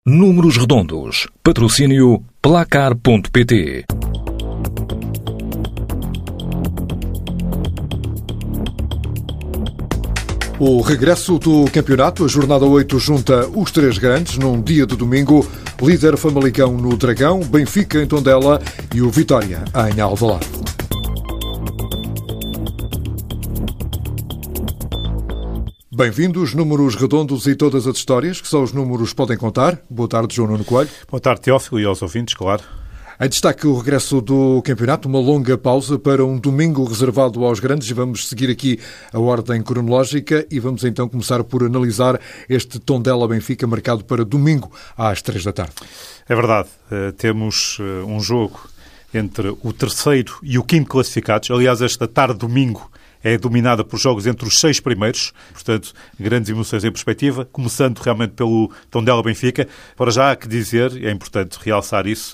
Números Redondos. Patrocínio Placar.pt. O regresso do campeonato, a jornada 8 junta os três grandes num dia de domingo. Líder Famalicão no Dragão, Benfica em Tondela e o Vitória em Alvalade. Bem-vindos, Números Redondos e todas as histórias que só os números podem contar. Boa tarde, João Nuno Coelho. Boa tarde, Teófilo, e aos ouvintes, claro. Em destaque o regresso do campeonato, uma longa pausa para um domingo reservado aos grandes, e vamos seguir aqui a ordem cronológica e vamos então começar por analisar este Tondela-Benfica marcado para domingo às 3 da tarde. É verdade, temos um jogo entre o terceiro e o quinto classificados. Aliás, esta tarde, domingo, é dominada por jogos entre os 6 primeiros, portanto, grandes emoções em perspectiva, começando realmente pelo Tondela-Benfica. Para já há que dizer, é importante realçar isso,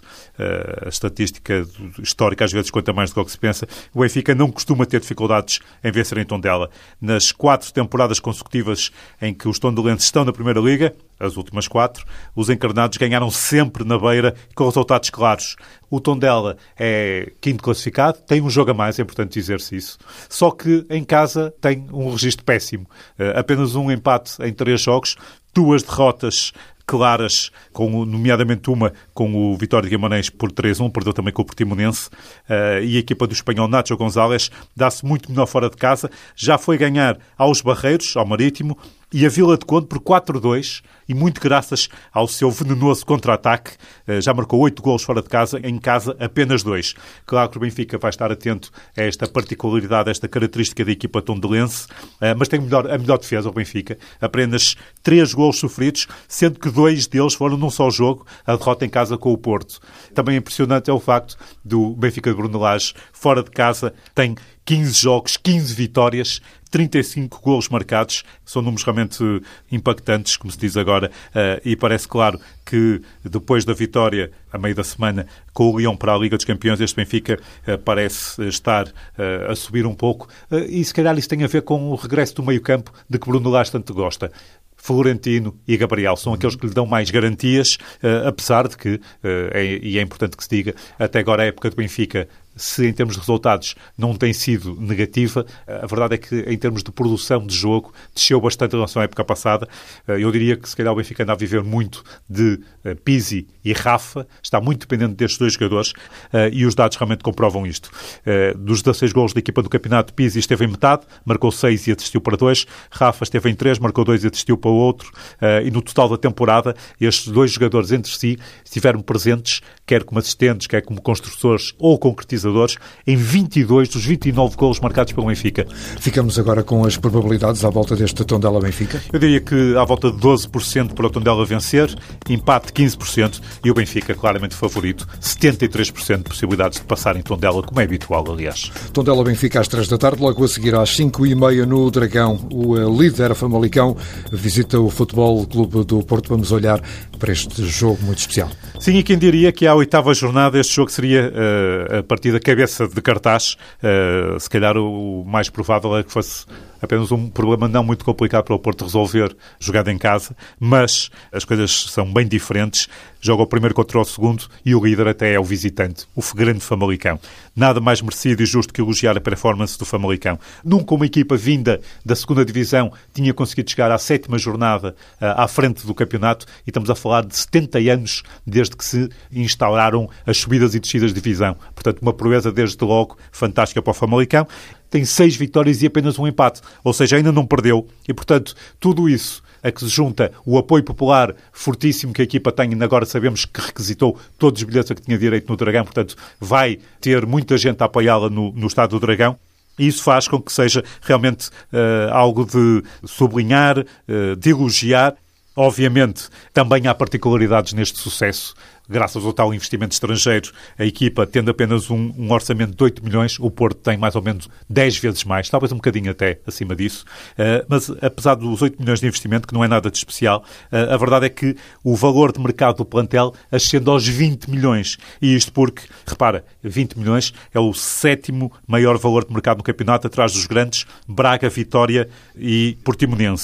a estatística histórica às vezes conta mais do que se pensa, o Benfica não costuma ter dificuldades em vencer em Tondela. Nas 4 temporadas consecutivas em que os tondelenses estão na Primeira Liga, as últimas 4, os encarnados ganharam sempre na beira com resultados claros. O Tondela é quinto classificado, tem um jogo a mais, é importante dizer-se isso, só que em casa tem um registro péssimo. Apenas um empate em 3 jogos, 2 derrotas claras, nomeadamente uma com o Vitória de Guimarães por 3-1, perdeu também com o Portimonense, e a equipa do espanhol Nacho González dá-se muito melhor fora de casa, já foi ganhar aos Barreiros, ao Marítimo, e a Vila de Conde por 4-2, e muito graças ao seu venenoso contra-ataque, já marcou 8 golos fora de casa, em casa apenas 2. Claro que o Benfica vai estar atento a esta particularidade, a esta característica da equipa tondelense, mas tem a melhor defesa o Benfica, apenas 3 golos sofridos, sendo que 2 deles foram num só jogo, a derrota em casa com o Porto. Também impressionante é o facto do Benfica de Bruno Lage, fora de casa, tem 15 jogos, 15 vitórias, 35 golos marcados, são números realmente impactantes, como se diz agora, e parece claro que depois da vitória, a meio da semana, com o Lyon para a Liga dos Campeões, este Benfica parece estar a subir um pouco, e se calhar isso tem a ver com o regresso do meio-campo de que Bruno Lage tanto gosta. Florentino e Gabriel são aqueles que lhe dão mais garantias, apesar de que, e é importante que se diga, até agora a época do Benfica, se em termos de resultados não tem sido negativa, a verdade é que em termos de produção de jogo desceu bastante em relação à época passada. Eu diria que se calhar o Benfica anda a viver muito de Pizzi e Rafa, está muito dependente destes 2 jogadores, e os dados realmente comprovam isto. Dos 16 golos da equipa do campeonato, Pizzi esteve em metade, marcou 6 e assistiu para 2, Rafa esteve em 3, marcou 2 e assistiu para o outro, e no total da temporada estes 2 jogadores entre si estiveram presentes, quer como assistentes, quer como construtores ou concretizadores, em 22 dos 29 golos marcados pelo Benfica. Ficamos agora com as probabilidades à volta deste Tondela-Benfica? Eu diria que à volta de 12% para o Tondela vencer, empate 15% e o Benfica claramente favorito, 73% de possibilidades de passar em Tondela, como é habitual, aliás. Tondela-Benfica às 3 da tarde, logo a seguir às 5h30 no Dragão. O líder Famalicão visita o Futebol Clube do Porto. Vamos olhar para este jogo muito especial. Sim, e quem diria que à 8ª jornada este jogo seria a partida cabeça de cartaz. Se calhar o mais provável é que fosse apenas um problema não muito complicado para o Porto resolver jogado em casa, mas as coisas são bem diferentes. Joga o primeiro contra o segundo e o líder até é o visitante, o grande Famalicão. Nada mais merecido e justo que elogiar a performance do Famalicão. Nunca uma equipa vinda da 2ª Divisão tinha conseguido chegar à 7ª jornada à frente do campeonato, e estamos a falar de 70 anos desde que se instauraram as subidas e descidas de divisão. Portanto, uma proeza desde logo fantástica para o Famalicão. Tem 6 vitórias e apenas um empate, ou seja, ainda não perdeu, e portanto tudo isso a que se junta o apoio popular fortíssimo que a equipa tem, e agora sabemos que requisitou todos os bilhetes a que tinha direito no Dragão, portanto vai ter muita gente a apoiá-la no Estádio do Dragão. E isso faz com que seja realmente algo de sublinhar, de elogiar. Obviamente, também há particularidades neste sucesso. Graças ao tal investimento estrangeiro, a equipa, tendo apenas um orçamento de 8 milhões, o Porto tem mais ou menos 10 vezes mais, talvez um bocadinho até acima disso. Mas, apesar dos 8 milhões de investimento, que não é nada de especial, a verdade é que o valor de mercado do plantel ascende aos 20 milhões. E isto porque, repara, 20 milhões é o 7º maior valor de mercado no campeonato, atrás dos grandes Braga, Vitória e Portimonense.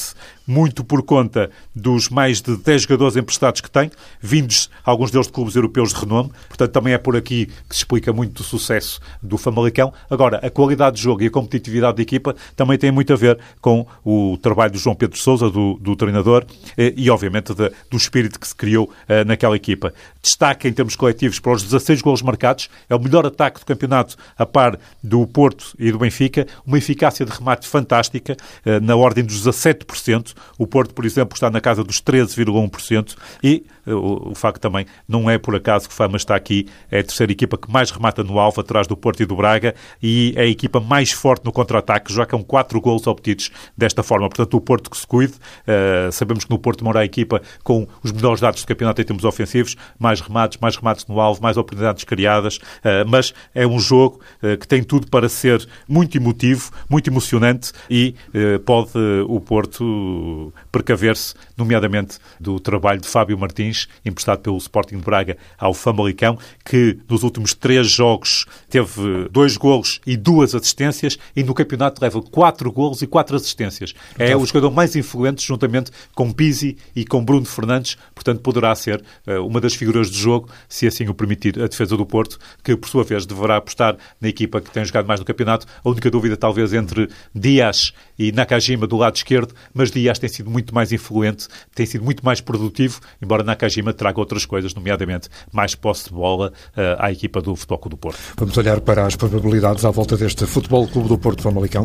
muito por conta dos mais de 10 jogadores emprestados que tem, vindos alguns deles de clubes europeus de renome. Portanto, também é por aqui que se explica muito do sucesso do Famalicão. Agora, a qualidade de jogo e a competitividade da equipa também tem muito a ver com o trabalho do João Pedro Sousa, do treinador, e obviamente do espírito que se criou naquela equipa. Destaque em termos coletivos para os 16 golos marcados, é o melhor ataque do campeonato a par do Porto e do Benfica, uma eficácia de remate fantástica, na ordem dos 17%. O Porto, por exemplo, está na casa dos 13,1%, e o facto também não é por acaso que o Fama está aqui, é a terceira equipa que mais remata no alvo, atrás do Porto e do Braga, e é a equipa mais forte no contra-ataque, já com 4 golos obtidos desta forma. Portanto, o Porto que se cuide. Sabemos que no Porto mora a equipa com os melhores dados do campeonato em termos ofensivos, mais remates no alvo, mais oportunidades criadas, mas é um jogo que tem tudo para ser muito emotivo, muito emocionante, e pode o Porto precaver-se, nomeadamente do trabalho de Fábio Martins, emprestado pelo Sporting de Braga ao Famalicão, que nos últimos 3 jogos teve 2 golos e 2 assistências, e no campeonato leva 4 golos e 4 assistências. É o jogador mais influente, juntamente com Pizzi e com Bruno Fernandes, portanto poderá ser uma das figuras do jogo, se assim o permitir a defesa do Porto, que por sua vez deverá apostar na equipa que tem jogado mais no campeonato. A única dúvida talvez entre Dias e Nakajima do lado esquerdo, mas Dias tem sido muito mais influente, tem sido muito mais produtivo, embora Nakajima traga outras coisas, nomeadamente mais posse de bola à equipa do Futebol Clube do Porto. Vamos olhar para as probabilidades à volta deste Futebol Clube do Porto Famalicão.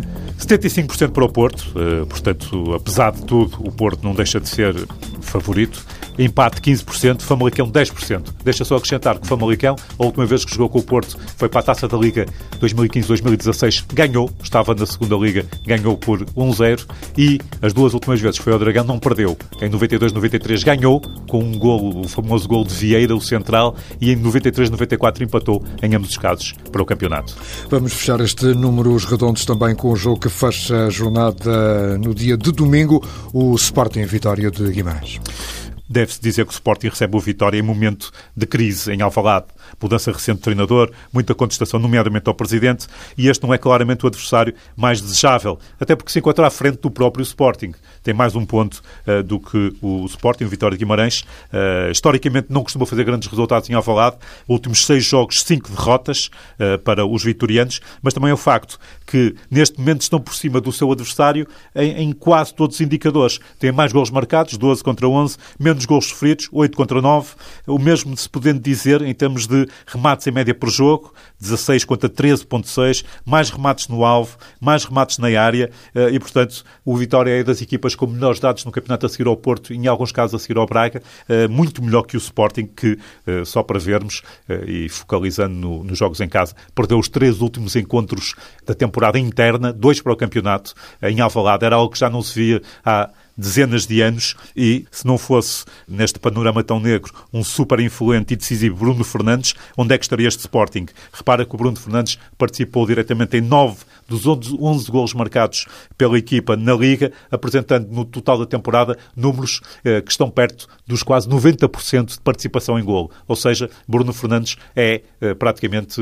75% para o Porto, portanto, apesar de tudo, o Porto não deixa de ser favorito. Empate 15%, Famalicão 10%. Deixa só acrescentar que o Famalicão, a última vez que jogou com o Porto, foi para a Taça da Liga 2015-2016, ganhou, estava na segunda Liga, ganhou por 1-0, e as 2 últimas vezes foi ao Dragão, não perdeu. Em 92-93 ganhou, com um golo, o famoso golo de Vieira, o central, e em 93-94 empatou, em ambos os casos, para o campeonato. Vamos fechar este números redondos também com o jogo que fecha a jornada no dia de domingo, o Sporting Vitória de Guimarães. Deve-se dizer que o Sporting recebe o Vitória em momento de crise em Alvalade. Mudança recente de treinador, muita contestação, nomeadamente ao presidente, e este não é claramente o adversário mais desejável, até porque se encontra à frente do próprio Sporting. Tem mais um ponto do que o Sporting, o Vitória de Guimarães. Historicamente não costuma fazer grandes resultados em Alvalade. Últimos 6 jogos, 5 derrotas para os vitorianos, mas também é o facto que neste momento estão por cima do seu adversário em quase todos os indicadores. Tem mais golos marcados, 12 contra 11, menos golos sofridos, 8 contra 9. O mesmo se podendo dizer em termos de remates em média por jogo, 16 contra 13.6, mais remates no alvo, mais remates na área, e portanto o Vitória é das equipas com melhores dados no campeonato a seguir ao Porto e em alguns casos a seguir ao Braga, muito melhor que o Sporting, que só para vermos, e focalizando nos jogos em casa, perdeu os 3 últimos encontros da temporada interna, 2 para o campeonato em Alvalade. Era algo que já não se via há dezenas de anos, e se não fosse, neste panorama tão negro, um super influente e decisivo Bruno Fernandes, onde é que estaria este Sporting? Repara que o Bruno Fernandes participou diretamente em 9 dos 11 golos marcados pela equipa na Liga, apresentando no total da temporada números que estão perto dos quase 90% de participação em golo. Ou seja, Bruno Fernandes é praticamente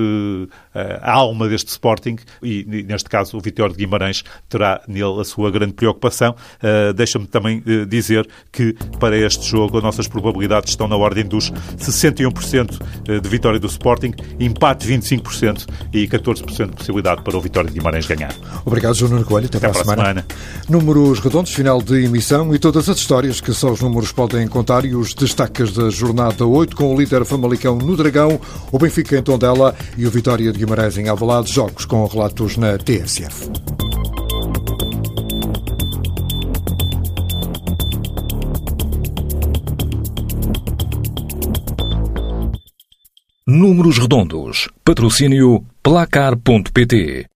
a alma deste Sporting, e neste caso o Vitória de Guimarães terá nele a sua grande preocupação. Deixa-me também dizer que para este jogo as nossas probabilidades estão na ordem dos 61% de vitória do Sporting, empate 25% e 14% de possibilidade para o Vitória de Guimarães ganhar. Obrigado, João Nuno Coelho. Até para a semana. Números redondos, final de emissão, e todas as histórias que só os números podem contar, e os destaques da jornada 8, com o líder Famalicão no Dragão, o Benfica em Tondela e o Vitória de Guimarães em Alvalade. Jogos com relatos na TSF. Números redondos. Patrocínio Placar.pt